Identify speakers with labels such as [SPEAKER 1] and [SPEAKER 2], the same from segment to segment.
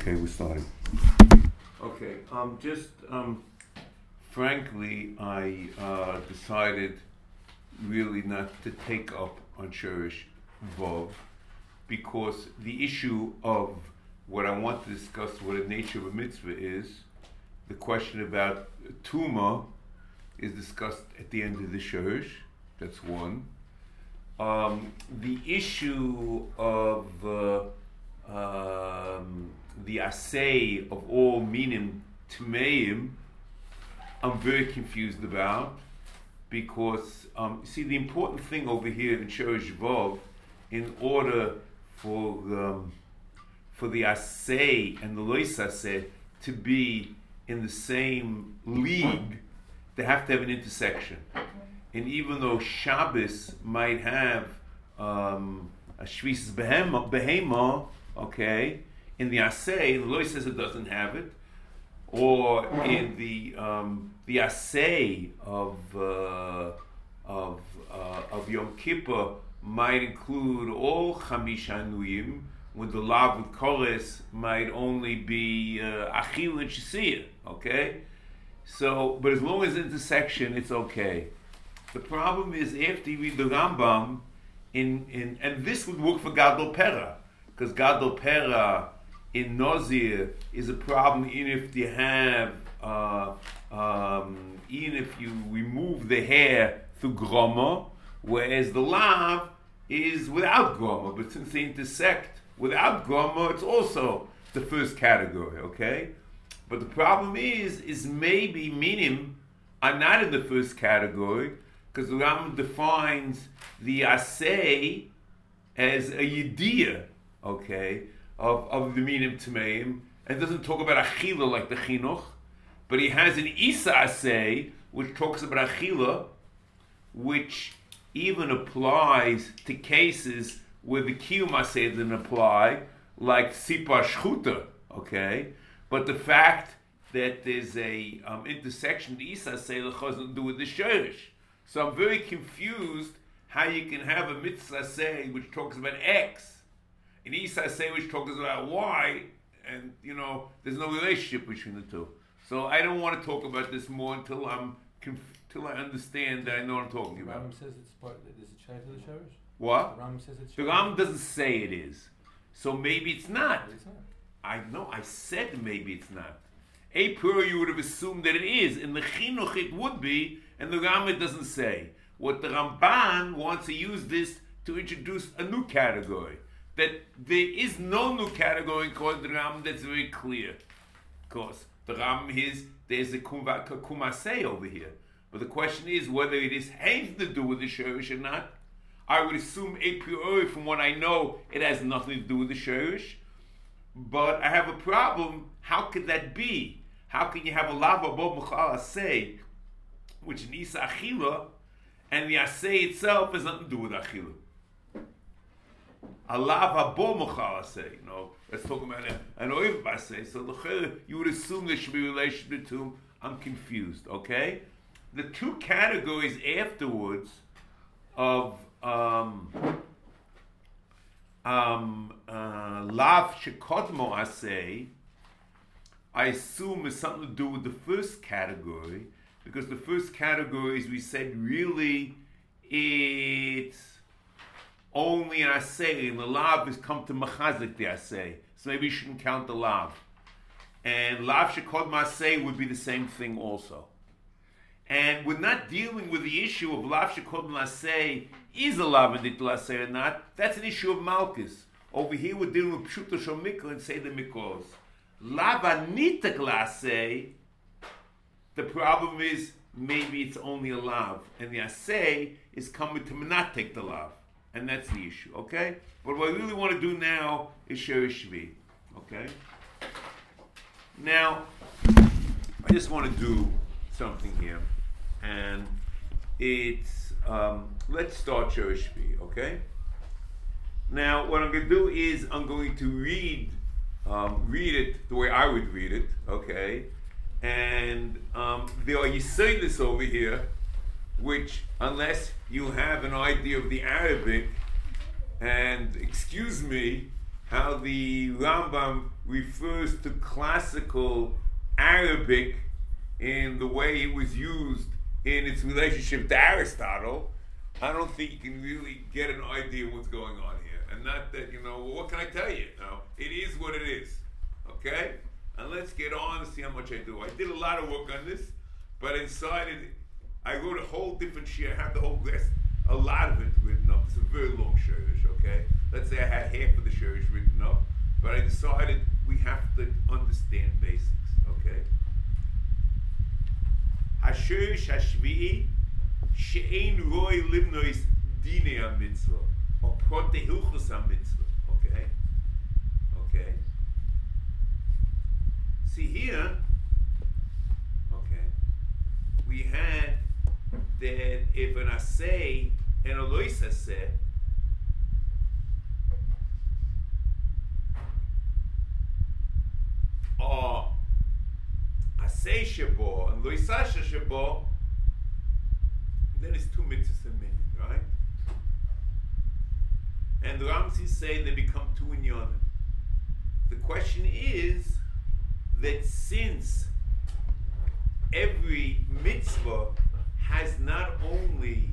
[SPEAKER 1] Okay, we're starting. Okay, frankly, I decided really not to take up on Shurish Vov because the issue of what I want to discuss, what the nature of a mitzvah is, the question about Tuma is discussed at the end of the Shurish. That's one. The issue of the assay of all minim tmeim, I'm very confused about, because see, the important thing over here in Shurish Vov, in order for the assay and the lois assay to be in the same league, they have to have an intersection. And even though Shabbos might have a Shvisas Behema, okay, in the assay, the Loi says it doesn't have it, or in the assay of Yom Kippur might include all Chamish Anuyim, when the lav with Kores might only be Achil and Shesiyah, okay? So, but as long as intersection, it's okay. The problem is after you read the Rambam, and this would work for Gadol Pera, because Gadol Pera in Nozir is a problem even if you have, even if you remove the hair through Groma, whereas the Lav is without Groma, but since they intersect without Groma, it's also the first category, okay? But the problem is maybe minim are not in the first category, because the Rambam defines the assay as a yediyah, okay, of the minim tmeim, and doesn't talk about achila like the chinuch, but he has an isa assay which talks about achila, which even applies to cases where the kiyum assay didn't apply, like sipar shchuta, okay, but the fact that there's a intersection, the isa assay has nothing to do with the shorish. So I'm very confused how you can have a mitzvah say which talks about X, an Isa say which talks about Y, and there's no relationship between the two. So I don't want to talk about this more until I understand that I know what I'm talking about.
[SPEAKER 2] The Ram says it's part. Is it Shai to the Shorish?
[SPEAKER 1] What?
[SPEAKER 2] The Ram says it's.
[SPEAKER 1] The Ram doesn't say it is, so maybe it's not.
[SPEAKER 2] Maybe it's not.
[SPEAKER 1] I know. I said maybe it's not. A priori, you would have assumed that it is. In the Chinuch, it would be, and the Rambam doesn't say. What the Ramban wants to use this to introduce a new category. That there is no new category according to the Rambam, that's very clear. Of course, the Rambam is, there's a kumasei over here. But the question is whether it is has to do with the Shorish or not. I would assume a priori, from what I know, it has nothing to do with the Shorish. But I have a problem. How could that be? How can you have a lava bo mechal asay, which is isa achila, and the asay itself has nothing to do with achila? A lava bo mechal asay, let's talk about an oiv asay. So you would assume there should be a relation between them. I'm confused. Okay, the two categories afterwards of lav shekodmo asay, I assume is something to do with the first category, because the first category, as we said, really it's only an assay, and the lav is come to machazik the assay. So maybe you shouldn't count the lav. And lav shekod ma'aseh would be the same thing also. And we're not dealing with the issue of lav shekod ma'aseh is a lav and assay or not. That's an issue of malchus. Over here we're dealing with pshuto shel mikra and say the mikros. Lava nitak lasay, the problem is maybe it's only a lav, and the assay is coming to not take the lav, and that's the issue, okay? But what I really want to do now is Shorish Shvi, okay? Now, I just want to do something here, and it's, let's start Shorish Shvi, okay? Now, what I'm going to do is I'm going to read it the way I would read it, okay? And there are Yisodis over here, which, unless you have an idea of the Arabic, and excuse me, how the Rambam refers to classical Arabic in the way it was used in its relationship to Aristotle, I don't think you can really get an idea of what's going on here. And not that, well, what can I tell you? It is what it is. Okay? And let's get on and see how much I do. I did a lot of work on this, but inside it, I wrote a whole different share. I have the whole list, a lot of it written up. It's a very long shirish, okay? Let's say I had half of the shirish written up, but I decided we have to understand basics, okay? Hashirish hashvi'i she'ein roi limnois dinei ha-mitzvah or protei hilchos ha-mitzvah, okay? Okay? See here, okay, we had that if an asay and a lois asay, or asay shabo and lois asha shabo, then it's two mitzvahs a minute, right? And the Ramses say they become two inyanim. The question is that since every mitzvah has not only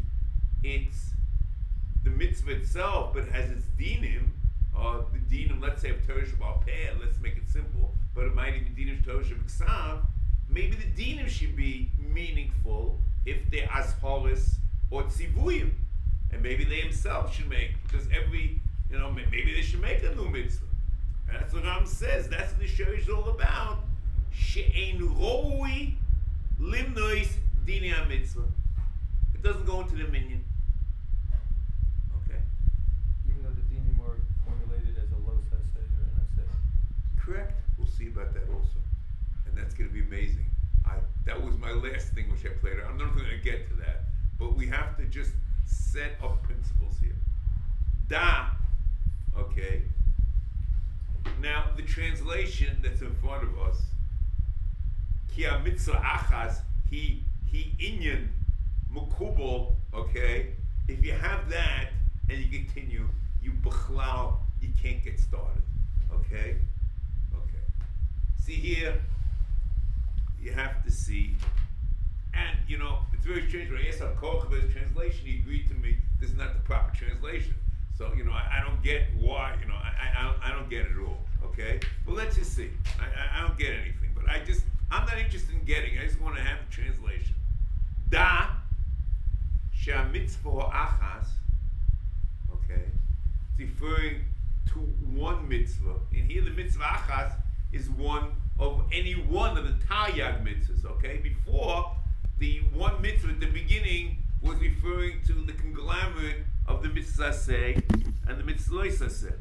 [SPEAKER 1] the mitzvah itself, but has its dinim, the dinim, let's say of Torah Shabbat Peh, let's make it simple, but it might even be dinim Torah Shabbat Ksav, maybe the dinim should be meaningful if they're ashoris or tzivuyim, and maybe they themselves should make, because maybe they should make a new mitzvah. And that's what Ram says. That's what the Shurish is all about. She'ein roi limnois dinei ha-mitzvah. It doesn't go into the minyan. Okay.
[SPEAKER 2] Even though the dinim are formulated as a los essay or an essay.
[SPEAKER 1] Correct. We'll see about that also, and that's going to be amazing. That was my last thing which I played. I'm not going to get to that, but we have to just set up principles here. Da. Okay. Now, the translation that's in front of us, ki ha-mitzvah achas, he inyan mukubal, okay? If you have that and you continue, you bichlal, you can't get started, okay? Okay. See here, you have to see, and it's very strange. When I asked Koch about his translation, he agreed to me this is not the proper translation. So, I don't get why, I don't get it at all, okay? But let's just see. I don't get anything, but I'm not interested in getting, I just want to have the translation. Da, sha mitzvah achas, okay? It's referring to one mitzvah. And here the mitzvah achas is one of any one of the Taryag mitzvahs, okay? Before, the one mitzvah at the beginning was referring to the conglomerate of the mitzvah say and the mitzvah lois say.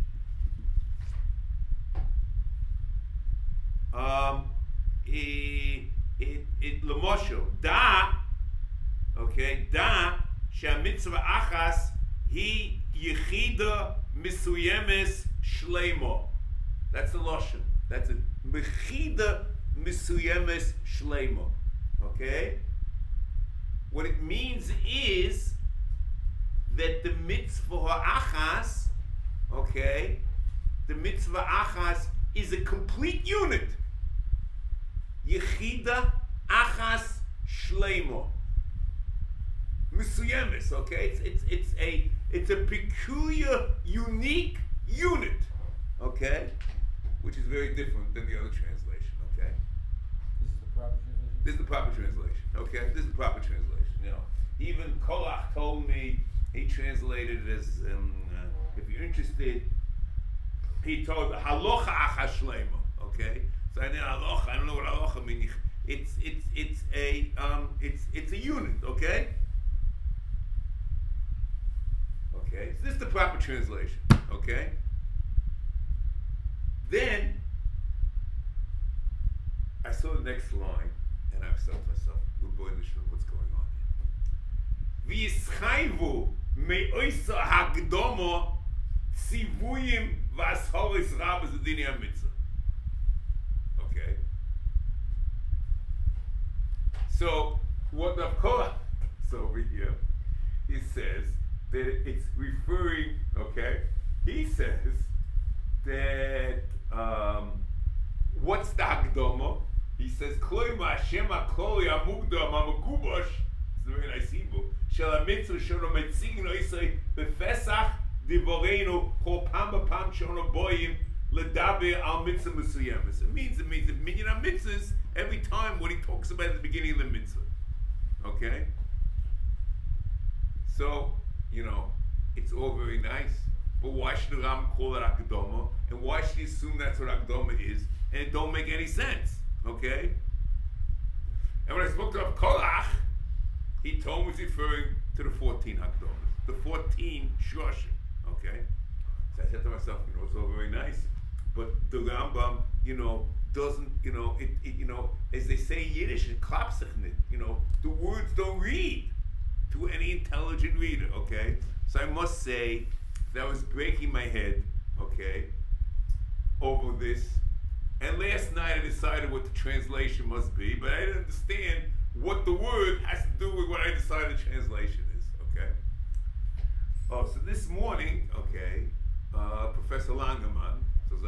[SPEAKER 1] It lemosho da, okay, da sha mitzvah achas he yechida misuyemes shleimo. That's the lashon. That's a mechida misuyemes shleimo. Okay. What it means is that the mitzvah achas, okay, the mitzvah achas is a complete unit. Yechida achas shleimo. Misuyemes, okay? It's a peculiar, unique unit, okay? Which is very different than the other translation, okay?
[SPEAKER 2] This is the proper translation?
[SPEAKER 1] This is the proper translation, okay? This is the proper translation, Even Kolach told me, he translated it as, if you're interested, he told halocha achas shleimo, okay? So I know halocha, I don't know what halocha means. It's a unit, okay? Okay, so this is the proper translation, okay? Then I saw the next line, and I thought to myself, what's going on here? V'yischayvu me'oisa hagdomo sivuyim v'ashoris rabas adini ha-mitzvah. Okay. So what the Koach is over here, he says that it's referring, okay, he says that what's the Hakdama? He says, Kloima Hashem HaKol Yamugdam HaMagubash. It's a very nice Hebrew. Shel HaMitzvah Shono Metzigno Yisrael Befesach Divorenu Kol Pam B'Pam Shono Boyim Ledaber Al Mitzvah Mesuyemes. It means minyan mitzvahs every time what he talks about at the beginning of the mitzvah. Okay? So, it's all very nice. But why should the Ram call it Hakdama? And why should he assume that's what Hakdama is? And it don't make any sense. Okay? And when I spoke to Rav Korach, he told me he's referring to the 14 Hakdamas, the 14 Shloshim. Okay? So I said to myself, it's all very nice. But the Rambam, doesn't, as they say in Yiddish, it klapsichnet, the words don't read to any intelligent reader, okay? So I must say that I was breaking my head, okay, over this. And last night I decided what the translation must be, but I didn't understand what the word has to do with what I decided the translation is, okay? Oh, so this morning, okay, Professor Langerman,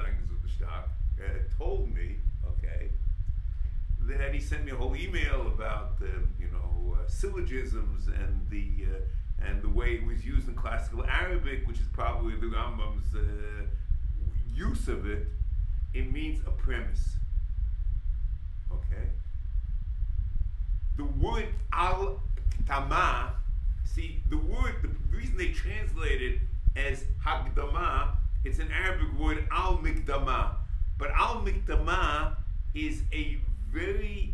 [SPEAKER 1] told me, okay, that he sent me a whole email about syllogisms and the way it was used in classical Arabic, which is probably the Rambam's use of it. It means a premise. Okay? The word al-tama, see, the reason they translate it as Hakdama, it's an Arabic word al-mikdama. But al-mikdama is a very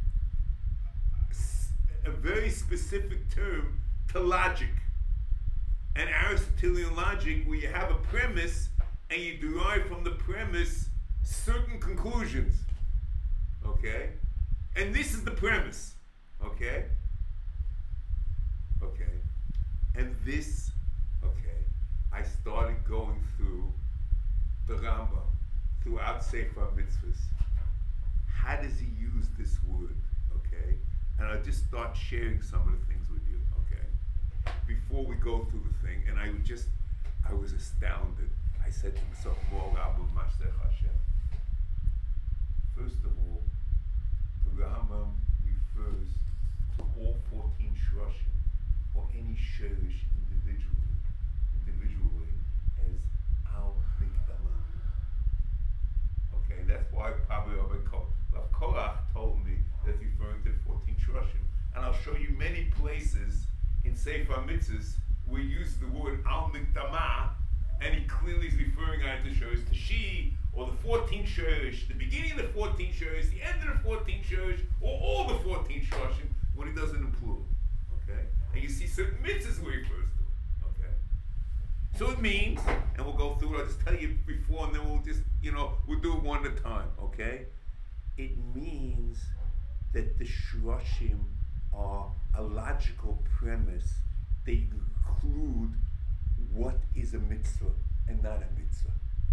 [SPEAKER 1] specific term to logic. And Aristotelian logic, where you have a premise and you derive from the premise certain conclusions. Okay? And this is the premise. Okay? Okay. And this, okay, I started going through the Rambam, throughout Sefer Mitzvahs. How does he use this word? Okay? And I'll just start sharing some of the things with you, okay? Before we go through the thing, and I was astounded. I said to myself, first of all, the Rambam refers to all 14 Shloshim, or any Sherish individually, as al-mikdama. Okay, that's why probably Rav Korach told me that he's referring to 14 Shloshim. And I'll show you many places in Sefer Mitzvahs where he uses the word al-mikdama, and he clearly is referring either to Sherish Tashi, or the 14 Sherish, the beginning of the 14 Sherish, the end of the 14 Sherish, or all the 14 Shloshim, when he does it in plural. Okay? And you see certain mitzvahs where he refers to it. Okay? So it means, and we'll go through it, I'll just tell you before, and then we'll just, we'll do it one at a time. Okay? It means that the Shloshim are a logical premise. They include what is a mitzvah and not a mitzvah.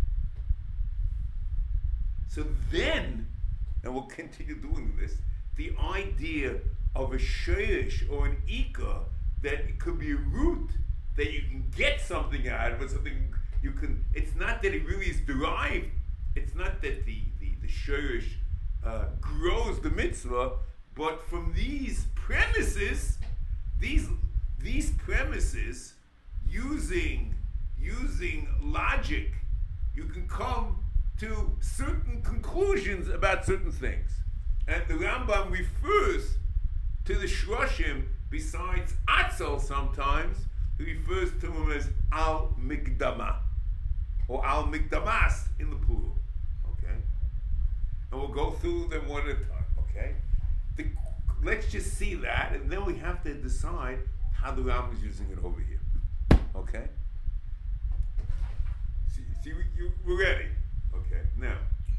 [SPEAKER 1] So then, and we'll continue doing this, the idea of a shirish or an ikar, that it could be a root, that you can get something out of it, something you can, it's not that it really is derived, it's not that the shirish grows the mitzvah, but from these premises, these premises, using logic, you can come to certain conclusions about certain things. And the Rambam refers to the Shloshim, besides Atzel sometimes, he refers to them as al-mikdama, or al-mikdamas in the plural. Okay? And we'll go through them one at a time. Okay? Let's just see that, and then we have to decide how the Rambam is using it over here. Okay? See, we're ready. Okay, now.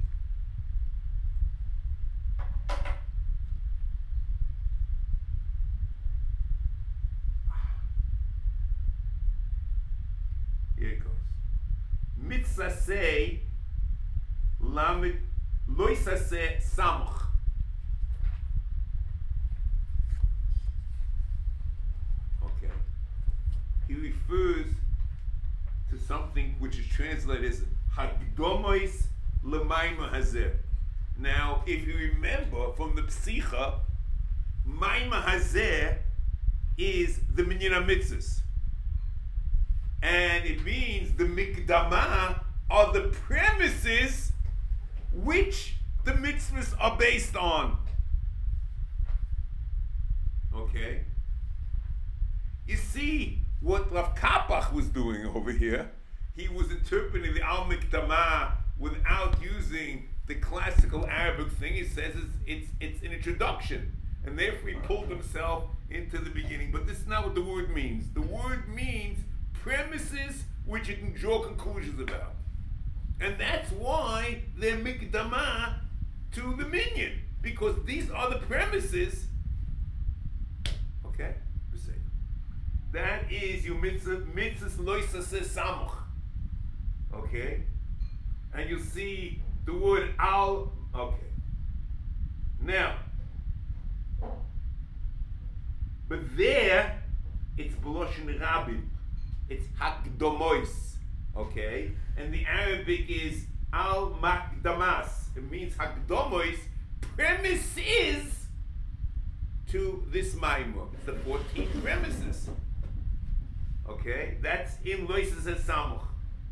[SPEAKER 1] Here it goes. Mitzaseh lamed loisaseh samach. Okay. He refers to something which is translated as Hagdomois L'Maima Hazeh. Now, if you remember from the Psicha, Maima Hazeh is the Minyan HaMitzvahs. And it means the Mikdama are the premises which the mitzvahs are based on. Okay? You see what Rav Kapach was doing over here. He was interpreting the Al Mikdama without using the classical Arabic thing. He says it's an introduction. And therefore he pulled himself into the beginning. But this is not what the word means. The word means premises which you can draw conclusions about. And that's why they're mikdama to the minyan. Because these are the premises. Okay? That is your mitzvah loisa samuch. Okay? And you see the word al. Okay. Now, but there, it's B'loshen Rabin. It's Hakdomois. Okay? And the Arabic is Al Makdamas. It means Hakdomois, premises to this Maimon. It's the 14 premises. Okay? That's in Loises Samuch.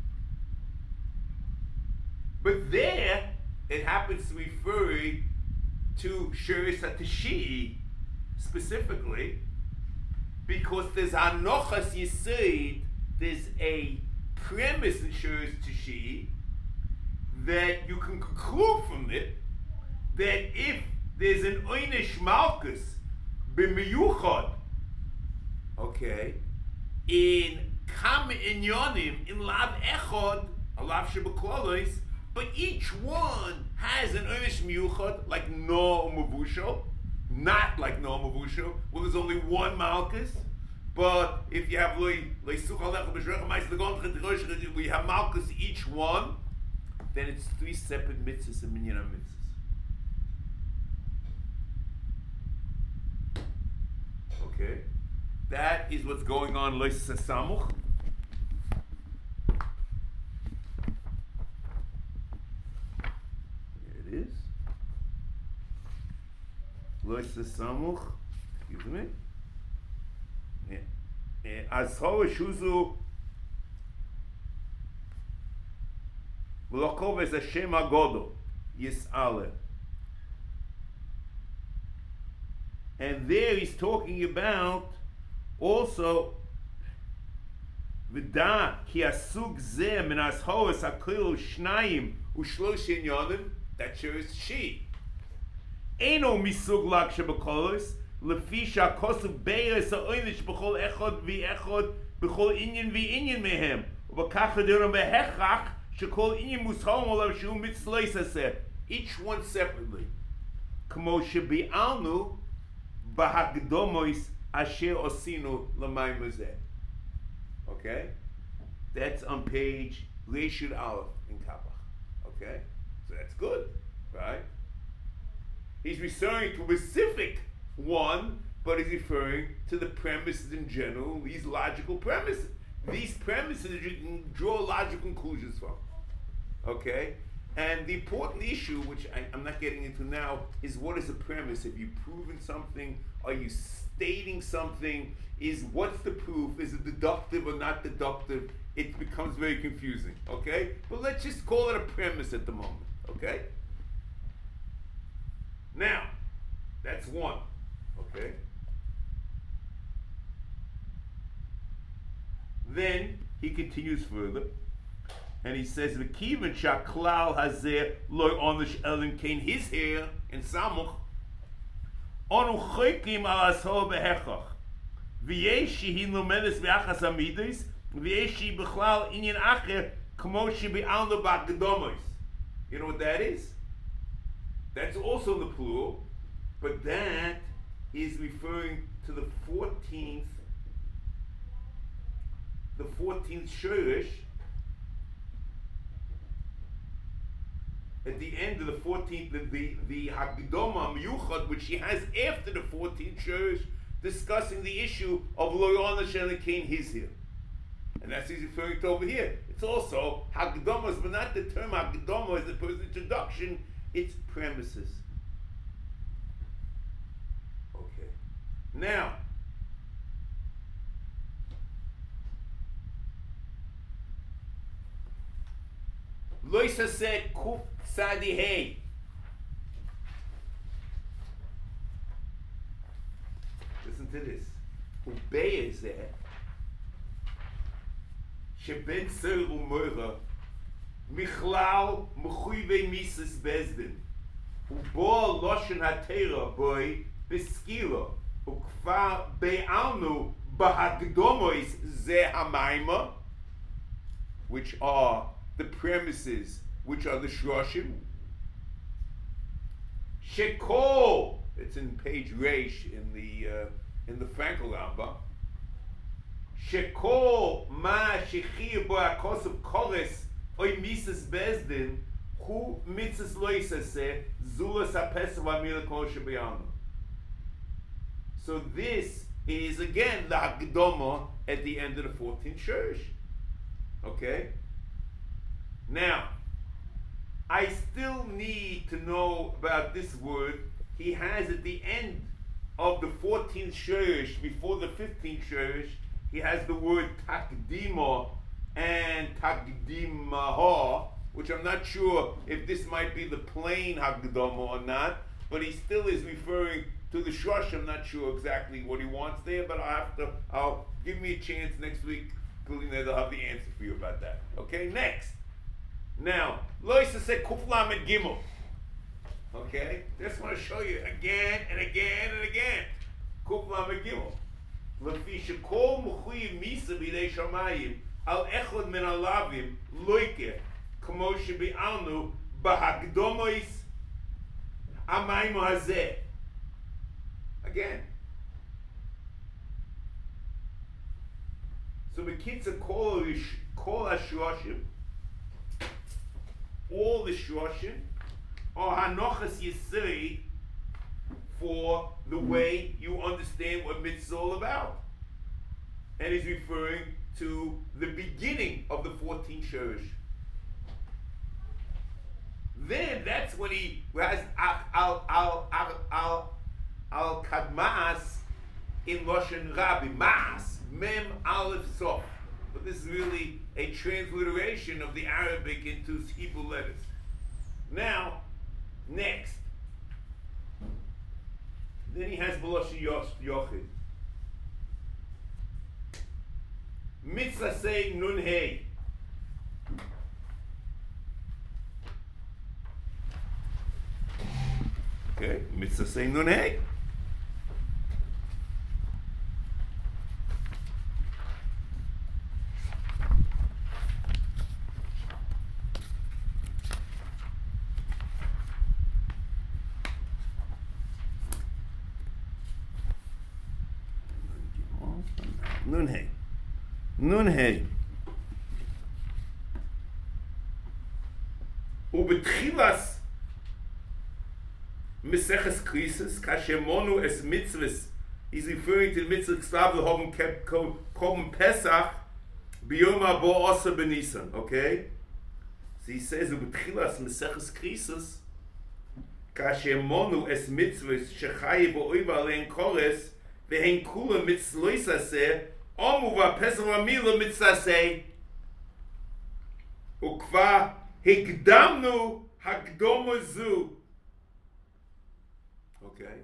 [SPEAKER 1] But there, it happens to refer to Sheris HaTashii specifically, because there's Anochas Yesod, there's a premise in Sheris HaTashii that you can conclude from it that if there's an Oynish Malkus b'miyuchad, okay, in Kam Inyonim, in Lav Echad, a Lav Shebeklolos, but each one has an Oynish Miyuchad, like No Mavusho, not like No Mavusho, well, there's only one Malkus. But if you have we have Malkus each one, then it's 3 separate mitzvahs and minyan mitzvahs. Okay, that is what's going on. Lois Samuch. Here it is. Lois Samuch. Excuse me. As Shuzu V'lokov es Hashem Agodo Yis'ale. And there he's talking about also V'da ki asug zeh min ashoes hakil shnayim u'shlosh inyanim, that shows she. Eino misug lak shebekolos Lefisha kosuv beiris ha'oinish b'chol echod v'echod b'chol inyan v'inyan mehem u'b'kach ha'diram b'hechach shekol inyan mushom olav shu mitzlois haseh, each one separately. K'mo shebi'alnu b'hakdomois asher osinu l'mayim hazeh. Okay? That's on page Reshut Aleph in Kapach. Okay? So that's good, right? He's referring to a specific one, but he's referring to the premises in general, these logical premises. These premises you can draw logical conclusions from. Okay? And the important issue, which I'm not getting into now, is what is a premise? Have you proven something? Are you stating something? What's the proof? Is it deductive or not deductive? It becomes very confusing. Okay? But let's just call it a premise at the moment. Okay? Now, that's one. Okay? Then he continues further, and he says, "V'kiven shaklal hazeh loy onish elim kain his hair in samuch onu choikim al asho behechach v'yeshi hi lomedes v'achas amidis v'yeshi b'chlal inyan acher k'mo shebi'alnu ba'gedomos." You know what that is? That's also the plural, but that is referring to the 14th shurish. At the end of the 14th, the Hagdoma Miyuchad, which she has after the 14th shurish, discussing the issue of Lo Yonash Elikein his here. And that's what he's referring to over here. It's also Hagdomas, but not the term Hagdoma as opposed to introduction, it's premises. Okay. Now, Loisa said Kuf Sadi Hey. Listen to this. Ubeyezeh Sheben Ser Umoira Michlal Mechuive Mises Bezdin Ubo Loshen HaTeira Boy Beskila Ukfa Be'alnu Bahagdomois Ze Hamaima, which are the premises, which are the Shroshim. Shekol, it's in page Reish in the Frankel Rambam. Shekol ma shechir bo akos of kores oy mises bezdin hu mitzes loisase zulas apesel amil kol shebeyanu. So this is again the Hagdoma at the end of the 14th Shurish. Okay? Now, I still need to know about this word. He has at the end of the 14th Shurish, before the 15th Shurish, he has the word Takdima and Takdimaha, which I'm not sure if this might be the plain Hagdoma or not, but he still is referring to the Shrosh. I'm not sure exactly what he wants there, but I'll give me a chance next week. They'll have the answer for you about that. Okay, next. Now, Loisa said Kuflam and Gimel. Okay, just want to show you again and again and again. Kuflam and Gimel. Lefi shekol mechuyev misa b'idei shamayim al echad min alavim loike kamo shebi'alnu bahagdomois amayim hazeh. Again. So b'kitza kol hashroshim, all the shroshim are hanochas yisei for the way you understand what mitzvah is all about. And he's referring to the beginning of the 14th Shurish. Then that's when he has al kadmas in Loshen Rabbi, mas, mem aleph sof. But this is really a transliteration of the Arabic into Hebrew letters. Now, next. Then he has B'loshen Yochid. Mitzvah say nun hey. Okay, mitzvah say nun hey. Nun hey. Nun hey. Ubetchilas Meseches Krisis Kashemonu es mitzvahs. He's referring to the mitzvah Ksav L'Hoven Korban Pesach B'Yom Habo Osa B'Nisan. Okay? So he says Ubetchilas Meseches Krisis Kashemonu es mitzvahs Shechayi Bo'oiva Alein Kores Ve'hen Kula Mitzloisaseh Omuva Pesach Amila Mitzaseh Ukva Higdamnu Hagdomazu. Okay.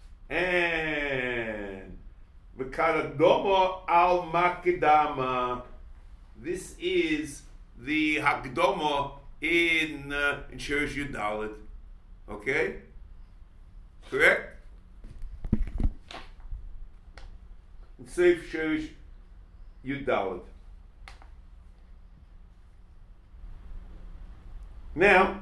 [SPEAKER 1] And V'karadoma al Makidama. This is the Hagdoma in Shurish Yud Dalet. Okay? Correct? In Seif Shurish Yud Dalet. Now,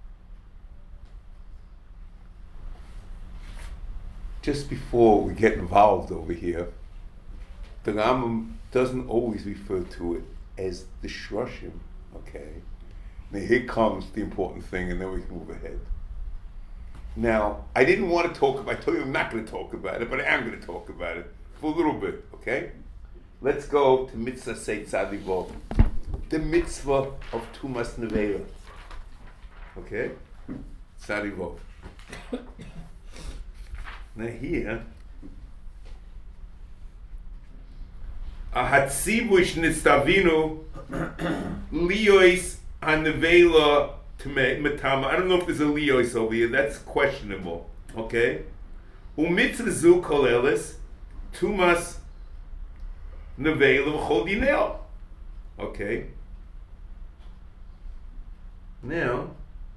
[SPEAKER 1] just before we get involved over here, the Rambam doesn't always refer to it as the Shroshim, okay? Now here comes the important thing, and then we can move ahead. Now, I didn't want to talk about it. I told you I'm not going to talk about it, but I am going to talk about it for a little bit, okay? let's go to Mitzvah Seit Tzadivov. The mitzvah of Tumas Nevela. Okay? Tzadivov. Now here, Ahatzivush Nistavinu Liois Hanevela Metama. I don't know if there's a Liois over here. That's questionable. Okay? Umitzvah Zu Kolelis Tumas Nevela V'chol Dinel. Okay? Now,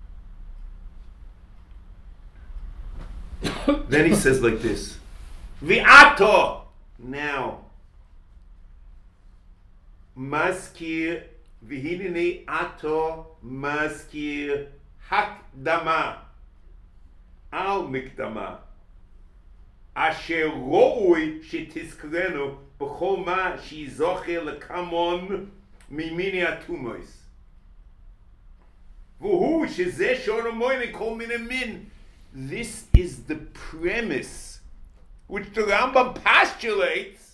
[SPEAKER 1] then he says like this. V'ato. Now, Maskir v'hineni ato maskir hakdama al mikdama asher ro'ui shetizkrenu b'chol ma shizoche lekamon mimini atumois v'hu shezeh shoramoyne kol min. This is the premise which the Rambam postulates,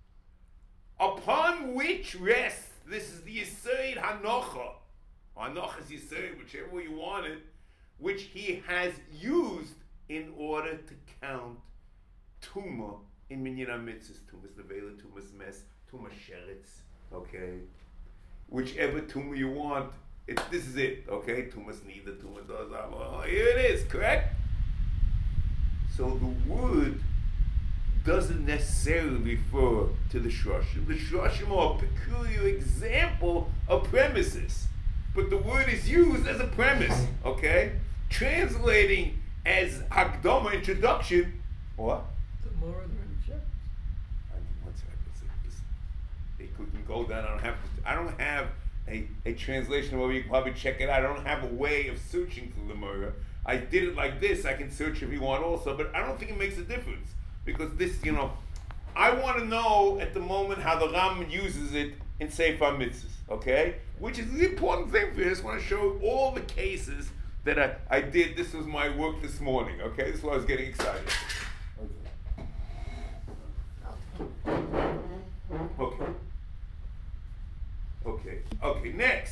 [SPEAKER 1] upon which rests, this is the Yisod Hanocha, or Hanocha's Yisod, whichever way you want it, which he has used in order to count Tumah in Minyan HaMitzvahs, Tumas Nevela, Tumas Mes, Tumas Sheretz, okay? Whichever Tumah you want, this is it, okay? Tumas Nida, Tumas Dazah, here it is, correct? So the word doesn't necessarily refer to the Shloshim. The Shloshim are a peculiar example of premises. But the word is used as a premise, okay? Translating as Hakdama, introduction, what?
[SPEAKER 2] The more than reject.
[SPEAKER 1] One second. They couldn't go down. I don't have a translation where you can probably check it out. I don't have a way of searching for the Gemara. I did it like this. I can search if you want also, but I don't think it makes a difference. Because this, I want to know at the moment how the Ram uses it in Sefer Mitzvahs, okay? Which is the important thing for you. I just want to show all the cases that I did. This was my work this morning, okay? This is why I was getting excited. Okay, next.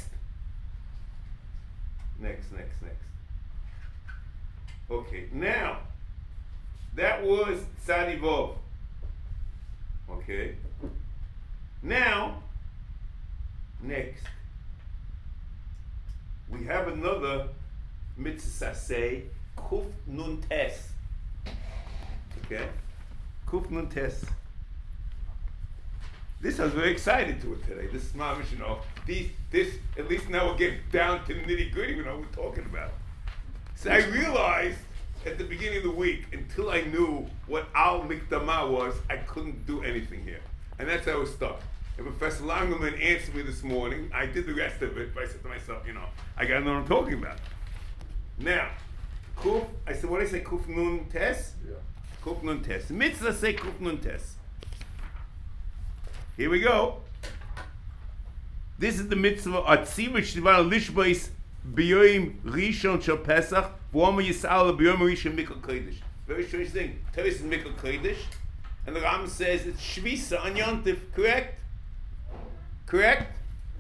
[SPEAKER 1] Okay, now, that was Tzadivov. Okay. Now, next, we have another mitzvah say, Kuf Nun Tes. Okay? Kuf Nun Tes. This I was very excited to it today. This is not, this, at least now we'll get down to the nitty gritty, we know what we're talking about. So I realized at the beginning of the week, until I knew what Al Mikdama was, I couldn't do anything here. And that's how I was stuck. And Professor Langerman answered me this morning. I did the rest of it, but I said to myself, I gotta know what I'm talking about. Now, I said, what did I say, Kuf Nun Tes?
[SPEAKER 2] Yeah.
[SPEAKER 1] Kuf Nun Tes. Mitzvah say Kuf Nun Tes. Here we go. This is the mitzvah, Atziva Shtivar Lishbais B'yoyim Rishon Shel Pesach, V'omer Yisrael B'yoyim Rishon Mikol Kodesh. Very strange thing. Teres is Mikol Kodesh, and the Ram says it's Shvisa on Yom Tov. Correct? Correct?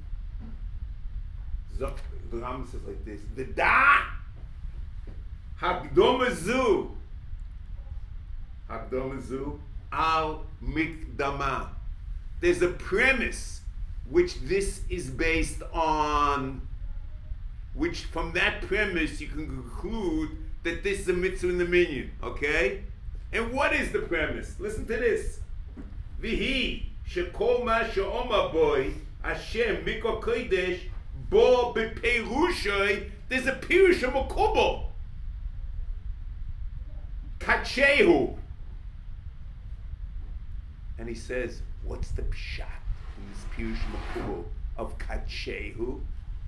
[SPEAKER 1] The Ram says like this: V'da Hakdama Zu Al Mikdama. There's a premise which this is based on, which from that premise you can conclude that this is a mitzvah in the minyan, okay? And what is the premise? Listen to this. Vihi shekol ma she'oma boy Hashem mikol kodesh bo beperushoi. There's a pirush of a kubal. Kachehu. And he says, what's the pshat in this pirush makubal of kachehu?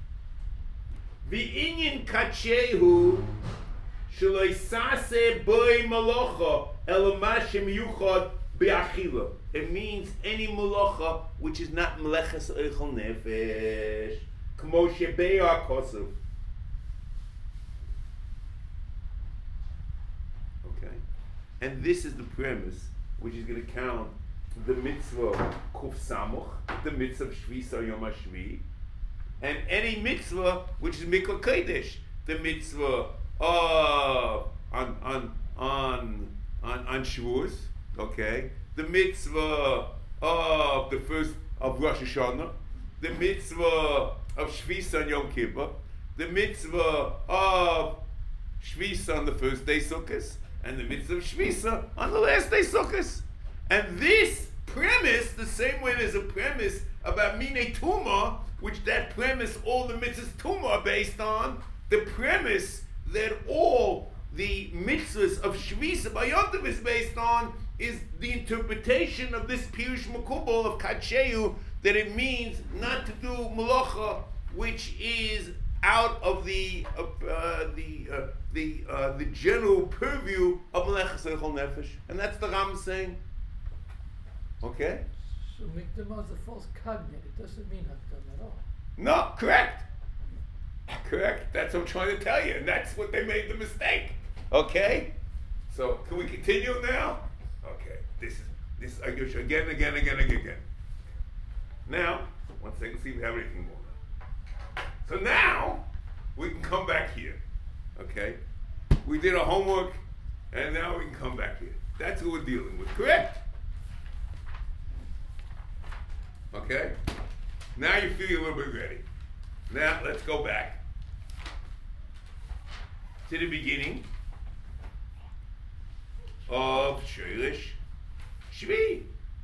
[SPEAKER 1] V'inyin kachehu shelo yisaseh boi malacha elama shemiyuchad be'achila. It means any malacha which is not meleches eichel nefesh, k'mo shebe'ah kosev. Okay, and this is the premise which is going to count the mitzvah Kuf Samuch, the mitzvah of Shvisa Yom HaShvi, and any mitzvah which is Mikla Kodesh, the mitzvah on Shavuos, okay, the mitzvah of the first of Rosh Hashanah, the mitzvah of Shvisa on Yom Kippur, the mitzvah of Shvisa on the first day Sukkot, and the mitzvah of Shvisa on the last day Sukkot. And this premise, the same way there's a premise about Mine Tuma, which that premise all the mitzvahs Tuma are based on, the premise that all the mitzvahs of Shvisa by Yom Tov is based on is the interpretation of this Pirush Makubal of Kadshehu, that it means not to do Malacha, which is out of the general purview of Melechas Eichel Nefesh, and that's the Ram saying. Okay.
[SPEAKER 3] So Mikdama is a false cognate. It doesn't mean Hakdam at all.
[SPEAKER 1] No, correct. Correct. That's what I'm trying to tell you, and that's what they made the mistake. Okay. So can we continue now? Okay. This I guess again. Now, one second. See if we have anything more. So now, we can come back here, okay? We did our homework, and now we can come back here. That's what we're dealing with, correct? Okay? Now you feel a little bit ready. Now, let's go back to the beginning of Shirish Shvi.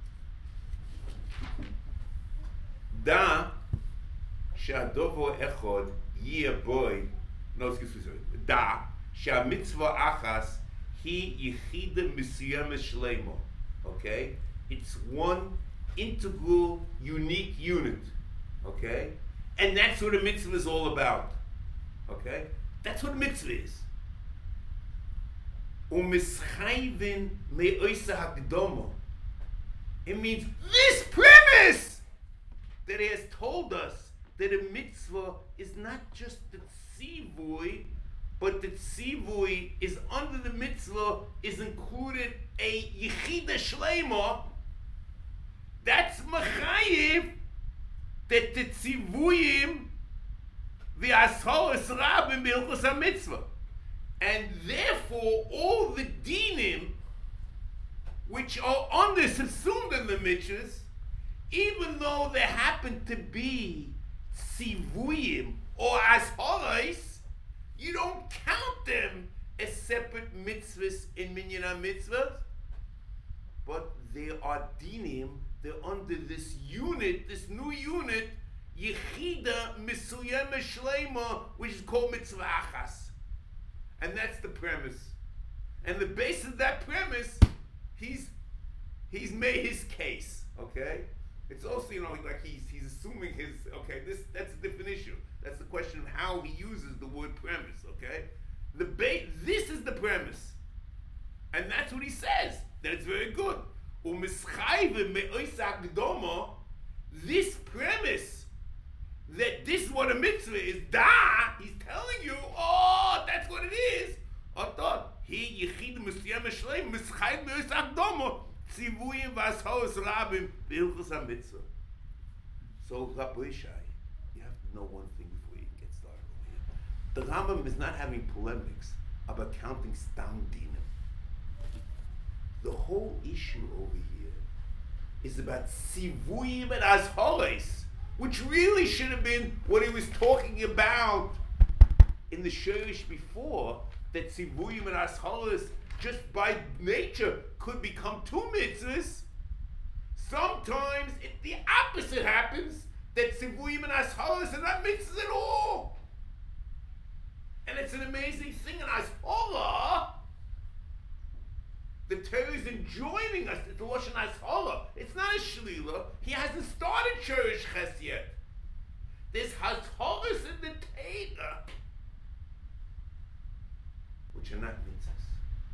[SPEAKER 1] Da שהדובר אחד יהיה בוי, דע שהמצווה אחס היא יחידה מסוימת שלמה, okay? It's one integral, unique unit, okay? And that's what a mitzvah is all about, okay? That's what a mitzvah is. U'mischayvin me'oisa hakdoma. It means this premise that he has told us that a mitzvah is not just the tzivui, but the tzivui is under the mitzvah is included a yichida shleima. That's machayiv that the tzivuyim the ashoras rabim b'ilchos ha-mitzvah, and therefore all the dinim which are on this assumed in the mitzvahs, even though there happen to be tzivuyim or ashoros, you don't count them as separate mitzvahs in minyan ha-mitzvahs, but they are dinim. They're under this unit, this new unit, Yechida Misuyema Shleima, which is called Mitzvah Achas. And that's the premise. And the base of that premise, he's made his case, okay? It's also, like he's assuming that's a different issue. That's the question of how he uses the word premise, okay? This is the premise. And that's what he says. That's very good. This premise that this is what a mitzvah is, he's telling you, that's what it is. So, Rabbi Shai, you have to know one thing before you get started over here. The Rambam is not having polemics about counting stam dinim. The whole issue over here is about sivuyim and ashoros, which really should have been what he was talking about in the shirish before, that sivuyim and ashoros just by nature could become two mitzvahs. Sometimes the opposite happens, that sivuyim and ashoros are not mitzvahs at all. And it's an amazing thing in Ashola. The Torah is enjoining us. It's a Lashon Ashola. It's not a Shlila. He hasn't started Shurish Ches yet. There's Hasholas in the Torah, which are not mitzvahs.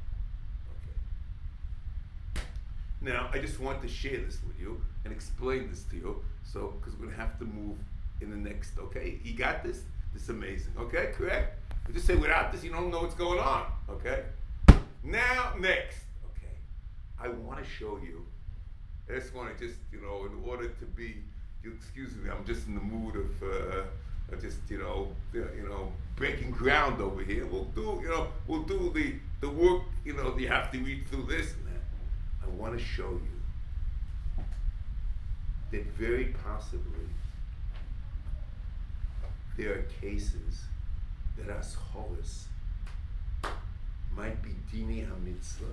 [SPEAKER 1] Okay. Now, I just want to share this with you and explain this to you, because we're going to have to move in the next, okay? You got this? This is amazing, okay? Correct? I just say without this, you don't know what's going on, okay? Now, next. I want to show you I just want to in order to be, excuse me, I'm just in the mood of breaking ground over here. We'll do the work, you have to read through this and that. I want to show you that very possibly there are cases that asholis might be dini hamitzvah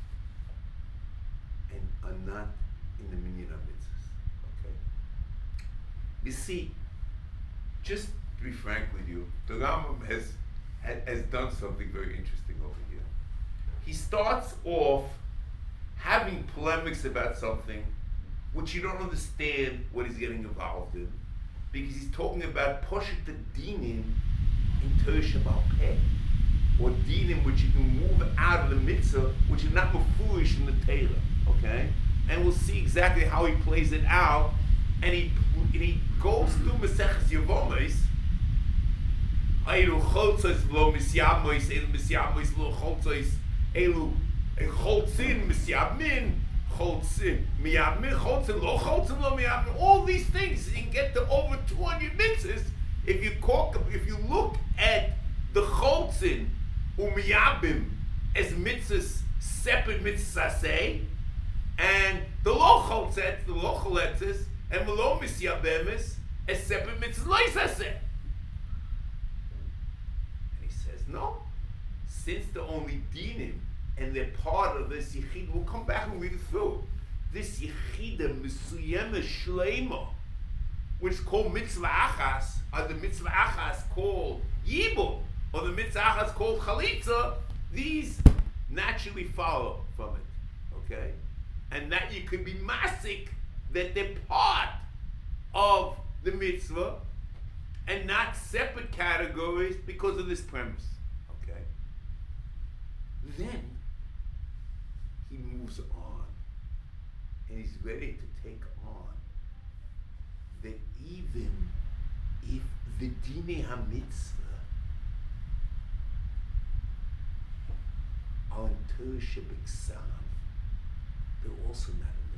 [SPEAKER 1] and are not in the minyan hamitzvahs. Okay? You see, just to be frank with you, the Rambam has done something very interesting over here. He starts off having polemics about something which you don't understand what he's getting involved in, because he's talking about poshet dinim in Torah Sheba'al Peh, or dinim which you can move out of the mitzvah, which are not mafurish in the Torah. Okay, and we'll see exactly how he plays it out. And he goes through Maseches Yevamos. Elu chotzos lo misyabmos, elu misyabmos lo chotzos, elu chotzin misyabmin, chotzin miyabmin, chotzin lo miyabmin. All these things, you can get to over 200 mitzvahs if you look at the chotzin umiyabim as mitzvahs, separate mitzvahs say, and the lo chotzet, the lo choletzes, and lo misyabemis as separate mitzvahs say. No, since they're only dinim and they're part of this yichid, we'll come back and read it through. This yichida misuyema shleima, which is called mitzvah achas, or the mitzvah achas called yibum, or the mitzvah achas called chalitza, these naturally follow from it, okay? And that you could be masik, that they're part of the mitzvah and not separate categories because of this premise. Then he moves on, and he's ready to take on that even if the Dine HaMitzvah are in Torah Shebiksav, they're also not in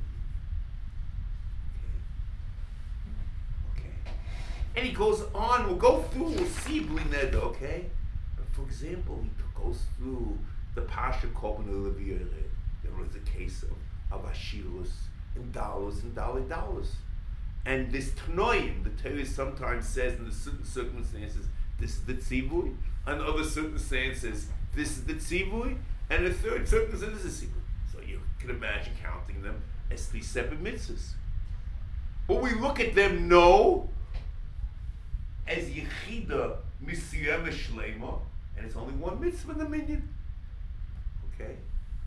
[SPEAKER 1] the Okay? Okay. And he goes on, we'll go through, we'll see Bli Neder, okay? But for example, he goes through the Pasha Korban Leviyah. There was a case of Ashirus and Dalos. And this Tnoim, the Torah sometimes says in the certain circumstances, this is the Tzivui, and other circumstances, this is the Tzivui, and the third circumstance, this is the Tzivui. So you can imagine counting them as 3 separate mitzvahs. But we look at them, no, as Yechida Misyema Shlema, and it's only one mitzvah in the minyan. Okay?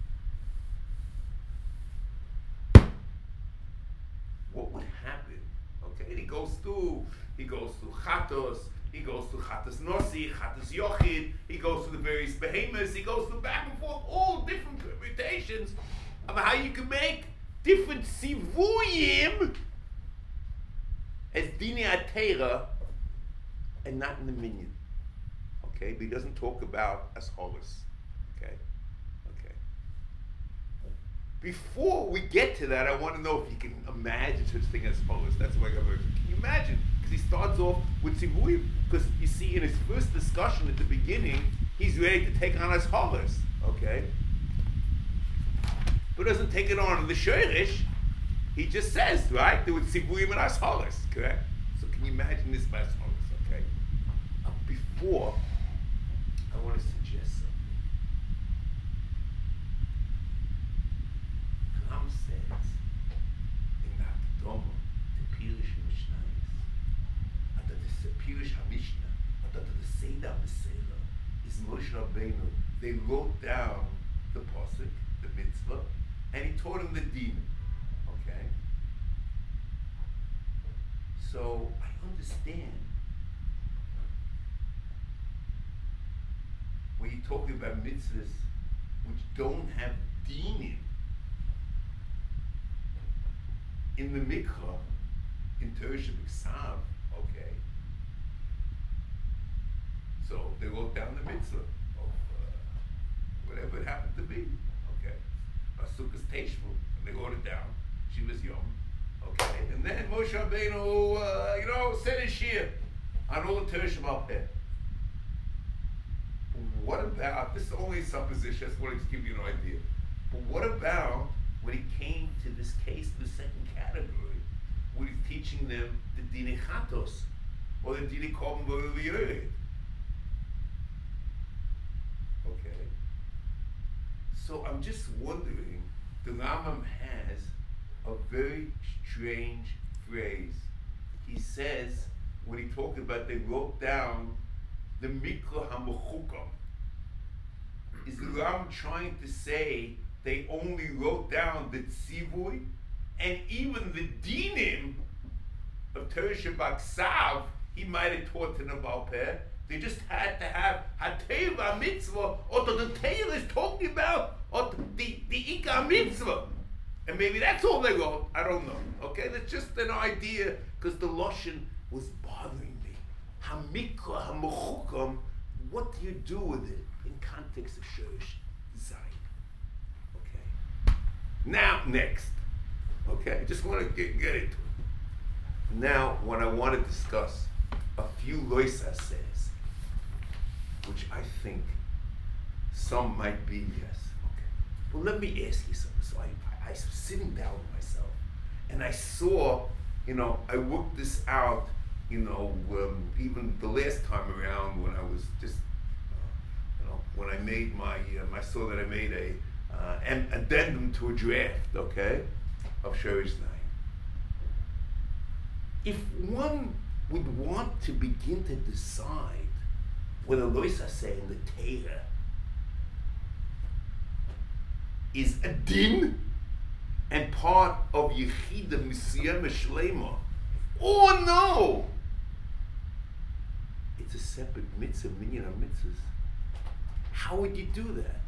[SPEAKER 1] What would happen? Okay, and he goes through Chatos, he goes through Chatos Nosi, Chatos Yochid, he goes through the various behemoths, he goes through back and forth, all different permutations of how you can make different sivuyim as Dini Atera and not in the minyan. Okay, but he doesn't talk about as holis. Okay. Before we get to that, I want to know if you can imagine such a thing as holis. That's what I'm going to. Can you imagine? Because he starts off with Tzivui, because you see in his first discussion at the beginning, he's ready to take on as holis. Okay? But doesn't take it on in the Shoirish. He just says, right? There was Tzivui and as holis, correct? So can you imagine this by as holis? Okay? Before, I want to suggest something. Ram says in the Hakdama, the Pirish Mishnayos, that the Pirish HaMishnah, that the Seder HaMesela is Moshe Rabbeinu. They wrote down the pasuk, the mitzvah, and he taught him the din. Okay? So I understand when you're talking about mitzvahs which don't have dinim in the mikvah, in Torah Shebiksav, okay. So they wrote down the mitzvah of whatever it happened to be, okay. Sukkos Teshuvah, and they wrote it down. She was young. Okay, and then Moshe Rabbeinu, said his shir on all the Torah Shabbat Peh. What about, this is only a supposition, I just wanted to give you an idea, but what about when he came to this case, the second category, when he's teaching them the Dine Chatos, or the Dine Korban V'Yored? Okay. So I'm just wondering, the Rambam has a very strange phrase. He says, when he talked about they wrote down the Mikra HaMechukam, is the Rambam trying to say they only wrote down the Tzivui, and even the Dinim of Torah Shabbat Ksav, he might have taught in the Baal Peh. They just had to have HaTeva Mitzvah, or the Torah is talking about, or the Ikar Mitzvah. And maybe that's all they wrote. I don't know. Okay, that's just an idea, because the Lashon was bothering me. Hamikra, Hamechukam, what do you do with it in context of Shurish Zayin? Okay. Now, next. Okay, I just want to get into it. Now, what I want to discuss, a few Loisa says, which I think some might be yes. Okay. Well, let me ask you something. So I was sitting down with myself, and I saw, I worked this out, even the last time around when I was just, when I made I saw that I made an addendum to a draft, okay, of Shurish Zayin. If one would want to begin to decide whether Loisa say in the Torah is a din and part of Yechida Misyema Shlema, or no, it's a separate mitzvah, minyan of mitzvahs, how would you do that?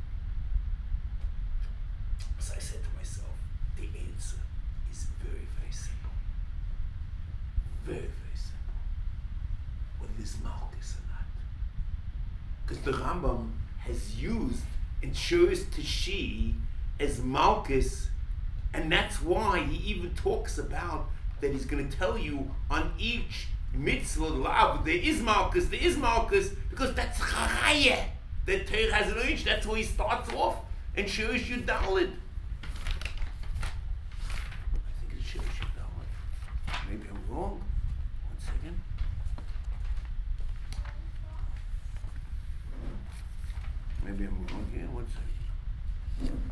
[SPEAKER 1] So I said to myself, the answer is very, very simple. Very, very simple. Whether it's Malchus or not. Because the Rambam has used and chose Tashi as Malchus, and that's why he even talks about that he's going to tell you on each mitzvah lav there is Malchus, because that's Charayeh. The Torah has an urge, that's where he starts off and shows you Dalit. I think it shows you Dalit. Maybe I'm wrong. One second. Maybe I'm wrong here. One second.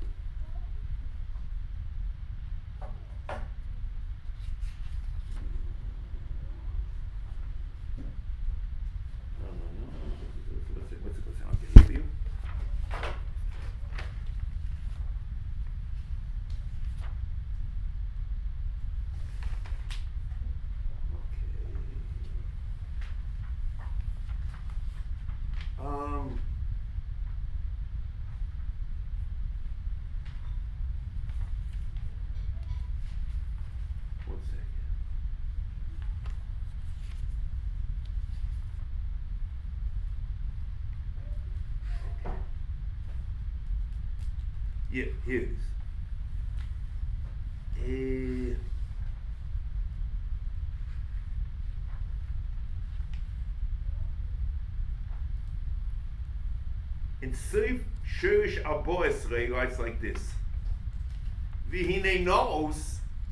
[SPEAKER 1] What's it going to sound? Okay, here you. One second. Yeah, here it is. In Seif Shurish Arba Esrei, he writes like this: V'hinei no'os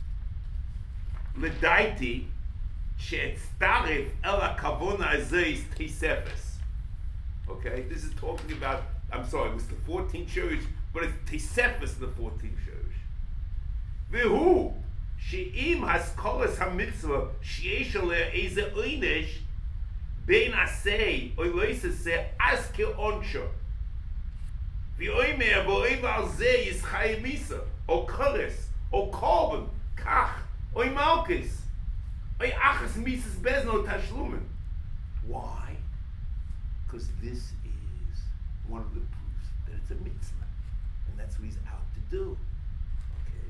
[SPEAKER 1] l'daiti she'etztaref el hakavona hazeh is Tesefes. Okay, this is talking about, I'm sorry, it was the 14th Shurish, but it's Tesefes the 14th Shurish. V'hu she'im haskolas hamitzvah she'esh aleh eze oynesh bein asei oy loisase aske onsho. V'oimer v'oiv al zeh yischai misa o koles o korban kach oy malkis oy achas misas bezno tashlumen. Why? Because this is one of the proofs that it's a mitzvah, and that's what he's out to do. Okay.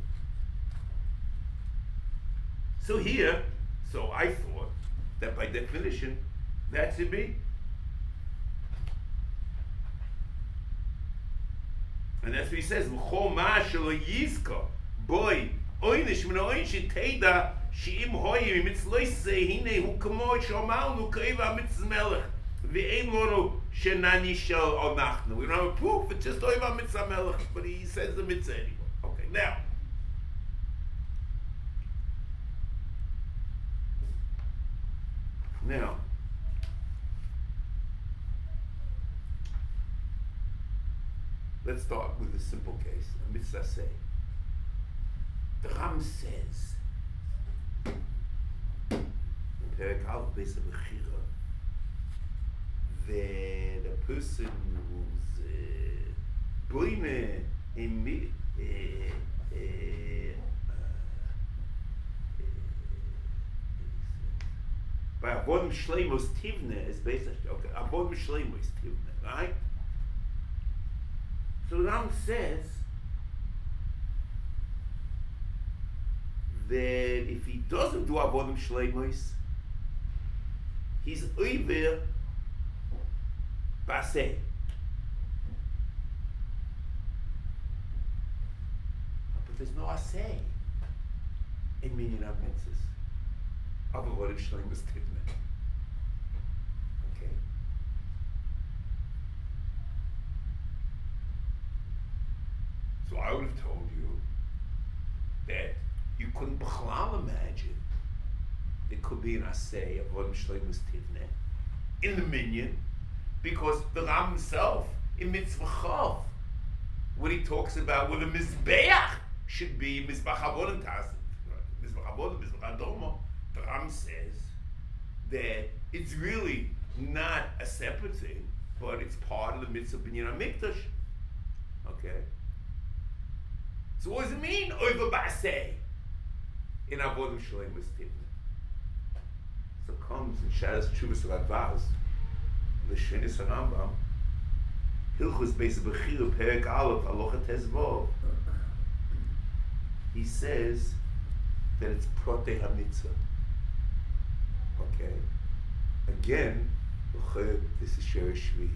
[SPEAKER 1] So here, I thought that by definition, that should be. And that's what he says, V'chol ma shelo yizka boy, oynish min oynish teda sheim hoye mitzlois hine hu kamo shomal nu keva mitzmelech ve'ein lono shenani shel onachnu. We don't have a proof, it's just oiva mitzamelech, but he says the mitzvah anyway. Okay, now, let's start with a simple case, a mitzvah say. The Ram says, in Perek Aleph Beis HaBechira, that a person who's boine in by avodim shleimos tivne is basically okay. Avodim shleimos tivne, right? So Ram says that if he doesn't do avodim shleimos, he's over baseh. But there's no aseh in minyan mitzvahs. Avodim shleimos tivne. Okay. So I would have told you that you couldn't b'chalal imagine there could be an aseh of avodim shleimos tivne in the minyan, because the Ram himself in Mitzvah Chav, when he talks about where the Mizbeach should be Mizbach Avodim Tasim, Mizbach Avodim, Mizbach Adoma, the Ram says that it's really not a separate thing, but it's part of the Mitzvah Binyan HaMikdash. Okay? So what does it mean, Oiva Ba'aseh, in Avodim Shleimos Tivne? So it comes in Shas Tshuvas Radvaz, L'Shenis HaRambam, Hilchus Beis HaBechira, Perek Aleph, Halacha Tezvov. He says that it's Protei HaMitzvah. Okay? Again, this is Sheresh Shvi.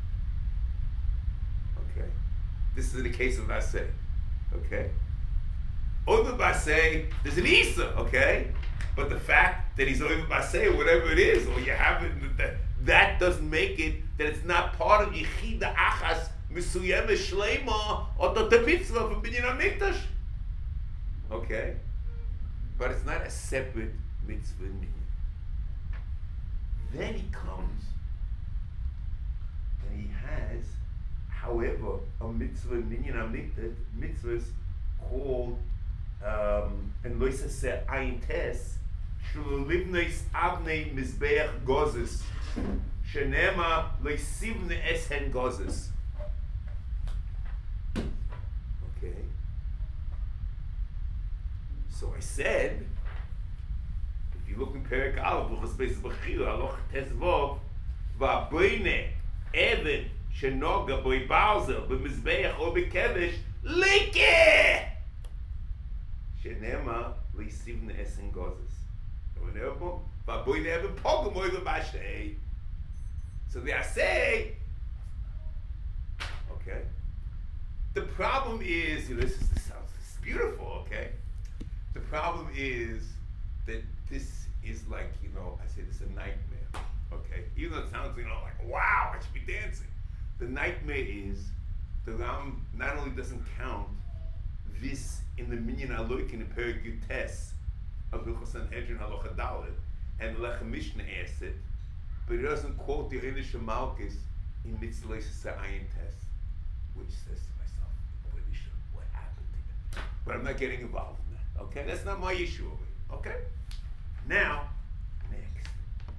[SPEAKER 1] Okay? This is in the case of Baseh. Okay? Over Baseh, there's an Isa, okay? But the fact that he's over Baseh, whatever it is, or you have it, that doesn't make it that it's not part of Yechida Achas Misuyem Shleima or the mitzvah from Binyan HaMikdash. Okay? But it's not a separate mitzvah in Minyan. Then he comes and he has, however, a mitzvah in Minyan HaMikdash, mitzvahs called and Loisa said Ayin Tes Shul Livneis Avnei Mizbeach Gozes Shenema Loisivne Esen Gozes. Okay. So I said, if you look in Perek Aleph, Luchas Beis HaBechira, Halacha Tezvov, Va'boine Even Shenoga Boi Barzel B'Mizbeach or B'Kevesh Leike Shenema Loisivne Esen Gozes. So they say, okay. The problem is, this is beautiful, okay. The problem is that this is like, I say this is a nightmare, okay. Even though it sounds, like, wow, I should be dancing. The nightmare is the Ram not only doesn't count this in the Minyan Aloik in the Perek Yutes of Hilchos Sanhedrin Halacha Dalet, and Lechem Mishnah asks it, but he doesn't quote the Einish Malchus in Mitzvah Ayin Tes, which says to myself, what happened to him? But I'm not getting involved in that. Okay, that's not my issue over here. Okay, now next.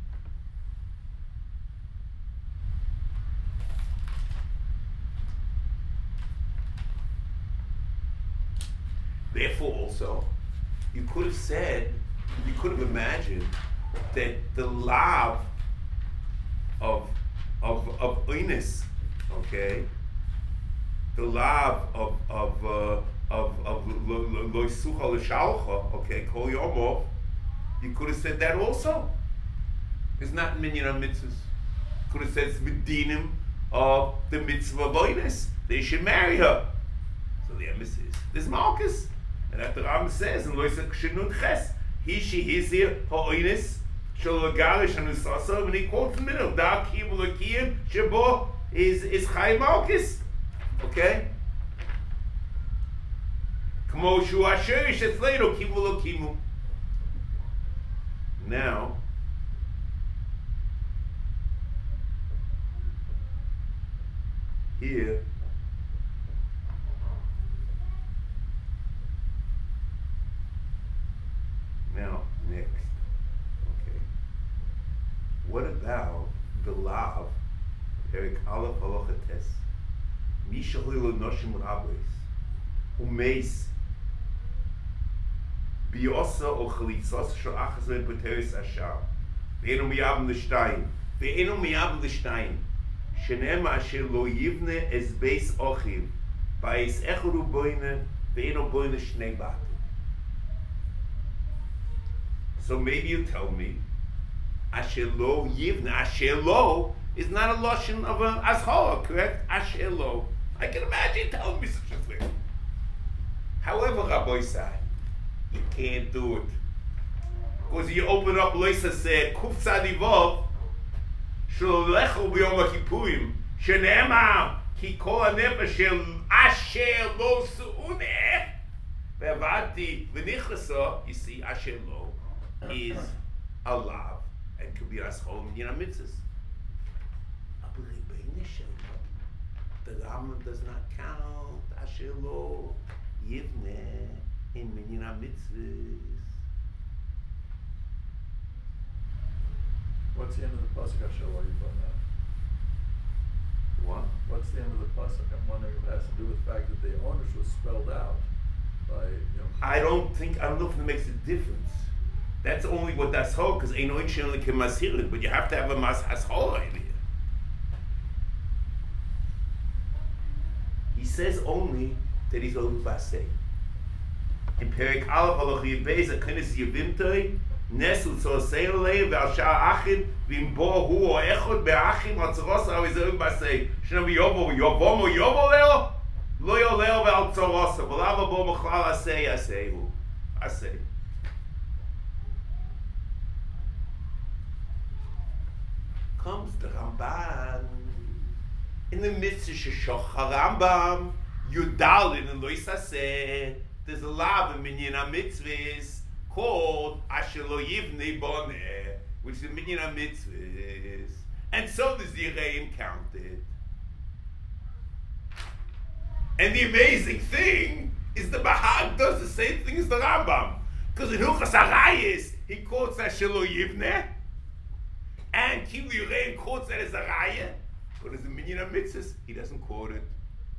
[SPEAKER 1] Therefore, also, you could have said, you could have imagined that the lav of oinus, okay, the lav of loisucha l'shalcha, okay, kol yomov, you could have said that also. It's not minyan mitzvahs. Could have said it's medinim of the mitzvah of oinus. They should marry her. So the emes is this Malchus. And that the Rambam says in Loisa Kshinun Ches, he, she, his here, ha'oinis, shalagarish and usasa, and he quotes in the middle, da kivu l'kiyim, shebo is Chaim Malkis. Okay? Kmo shu asherish etzleinu kivu l'kimu. Now, here, now, next, okay. What about the lav, Perik Aleph Halacha Tes, Mishahilu Noshim Rabbeis, Umeis, Biosa o Chalitzos Sha'achazoi B'teris Ashar, Ve'enu Miyabim L'Shtayim, Ve'enu Miyabim L'Shtayim, Shenem Asher Lo Yivne Es Beis Ochiv, Ba'es Echoru Boine, Ve'enu Boine Shnei Batim. So maybe you tell me, Asher Lo Yivne, Asher Lo is not a lotion of a Azhara, correct? Asher Lo. I can imagine telling me such a thing. However, Rabbi said, you can't do it. Because you open up Loisa said, Kuf Tzadivov, Shololechu B'yom HaKippurim, Shene'emar, Ki Kol HaNefesh Shel Asher Lo Su'uneh, Ve'avati V'nichasa, you see, Asher Lo is a lav, and could be Ashol Minyan HaMitzvahs. Aber Rebbeinu Shalom, the Rambam does not count Asher Lo Yivne in Minyan HaMitzvahs.
[SPEAKER 2] What's the end of the pasuk? Asher Lo Yivne.
[SPEAKER 1] What?
[SPEAKER 2] What's the end of the pasuk? I'm wondering if it has to do with the fact that the onus was spelled out by,
[SPEAKER 1] I don't know if it makes a difference. That's only what that's whole, because ain't no only can masir, but you have to have a mas hashol in here. He says only that he's only basei. In Perik Aleph Halacha Yibbeis Akenis Yevimtoi Nesu Tzosei Olei Ve'Al Achid V'Imbo Hu O Echod Be'Achim Atzoros Ha'u Yizeu Basei Shnev Yovomo Yovoleo Lo Yoleo Ve'Al Tzorosa V'Lava Bo Mechlal Asei Aseihu Asei. Comes the Ramban in the midst of Sheshoch HaRambam Yudalin and Loisaseh. There's a lav in Minyan HaMitzvahs called Asher Lo Yivnei Boneh, which is the Minyan HaMitzvahs, and so the Zireim counted. And the amazing thing is the Bahag does the same thing as the Rambam, because in Hilchas Arayis he quotes Asher Lo Yivneh, and Kivli Yireim quotes that as a Raya, but as the Minyan HaMitzvahs he doesn't quote it.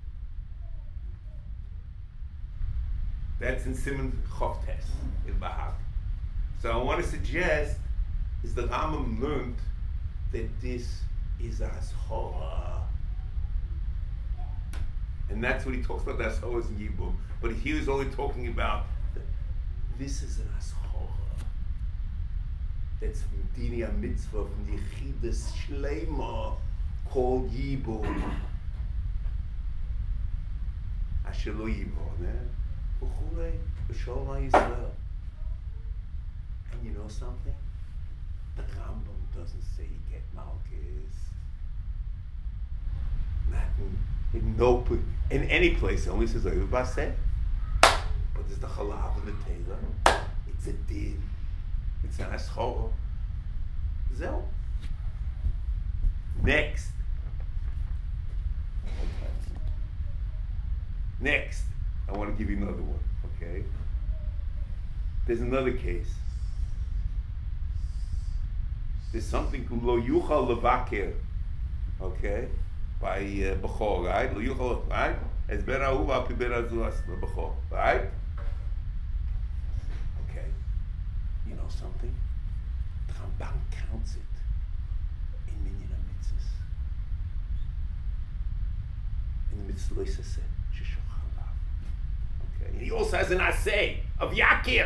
[SPEAKER 1] That's in Simon Chovtes in Bahag. So I want to suggest is the Rambam learned that this is Ashora. And that's what he talks about, the Ashoras in Yibum. But he was only talking about this is an Ashora. That's from Dini HaMitzvah, from the Yechidus Shleima called Yibum. Asher Lo Yibum, and you know something? The Rambam doesn't say get Malkis. Not in any place, it only says Baseh. But there's the Chalav and the Torah. It's a din. It's an Ashora. Zel. Next. Next. I want to give you another one, okay? There's another case. There's something called Lo Yuchal Levakir, okay? By Bechor, right? Lo Yuchal, right? As Ben Ahuv al Pi Ben Azulas Bechor, right? Okay. You know something? The Ramban counts it in Minyan HaMitzvahs. In the Mitzvah Loisaseh. And he also has an assay of Yakir.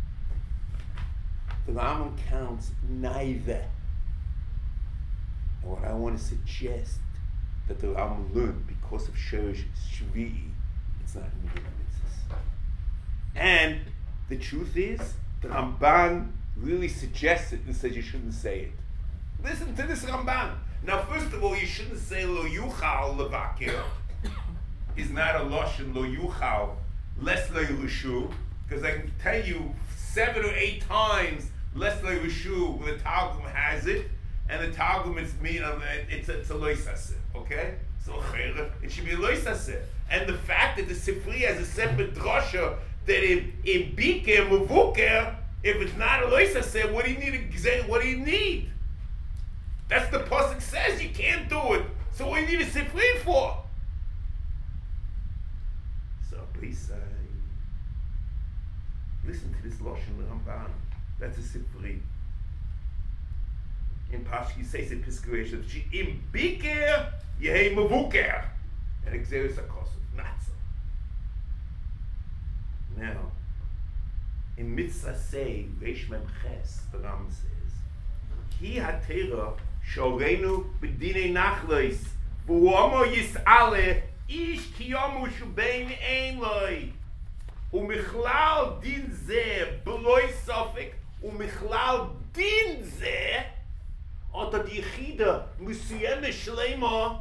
[SPEAKER 1] The Rambam counts neither. And what I want to suggest that the Rambam learned because of Sherish Shvi'i, it's not in the mitzvahs. And the truth is, the Ramban really suggests it and says you shouldn't say it. Listen to this Ramban. Now, first of all, you shouldn't say lo yuchal levakir. Is not a lashon lo yuchal less lo yirushu, because I can tell you 7 or 8 times less lo yirushu where the Targum has it, and the Targum it's a lo yisaseh. Okay, so it should be a lo yisaseh. And the fact that the Sifri has a separate drasha that in biker muvuker, if it's not a lo yisaseh, what do you need? What do you need? That's the pasuk says you can't do it. So what do you need a Sifri for? So please say, listen to this Lashon Ramban. That's a Sifri. In Pashki says it Piskuration. She im biker yehei mevuker. And exeris akosov. Not so. Now, in Mitzvah say, Reish Mem Ches, the Ram says, Ki hatera shorenu b'dinei nachlois v'uomo yis'ale ish kiyomu shubein ein loi u'michlal din zeh b'loi sofik u'michlal din zeh ota dichida musiyeme shlema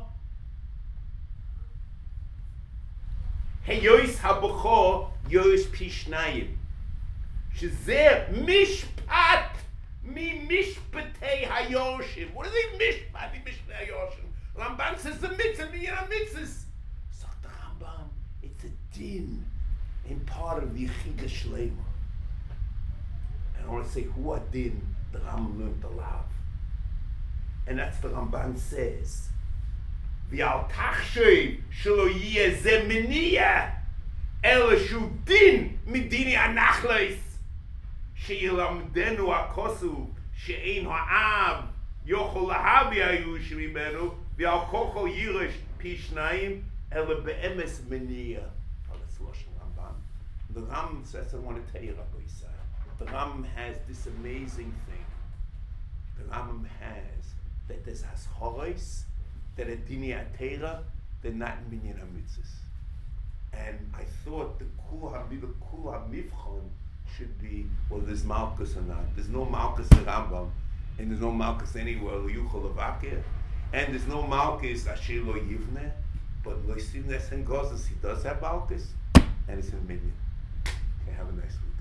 [SPEAKER 1] heyois habucho yois pishnayim shezeh mishpat Mi mishpatei hayoshim. What are they mishpat? The mishpatei hayoshim. Ramban says the mitzvah, the mitzvahs. So the Rambam, it's a din in part of the Yechidah Shlema. And I want to say who a din the Rambam learned to love. And that's the Ramban says. V'al tachshoy shelo yeh ze meniya ela shu din midini anachleis. שילמדנו הכוסו שאין האב יוכל להביא היוש ממנו ועל כוחו יירש פי שניים אלא באמס מניע. That's Lashon Ramban. The Ram says, I want to tell you, Rabbi Yisrael, the Ram has this amazing thing. The Ram has that there's haschoros, that a dini atera, they're not minyan ha-mitzvahs. And I thought the kul ha-mivchon should be, well, there's Malkus or not. There's no Malkus in Rambam, and there's no Malkus anywhere, Yuchol Avakir. And there's no Malkus, Asher Lo Yivne, but Lo Yivne Sen Gozes, he does have Malkus, and it's in Minyan. Okay, have a nice week.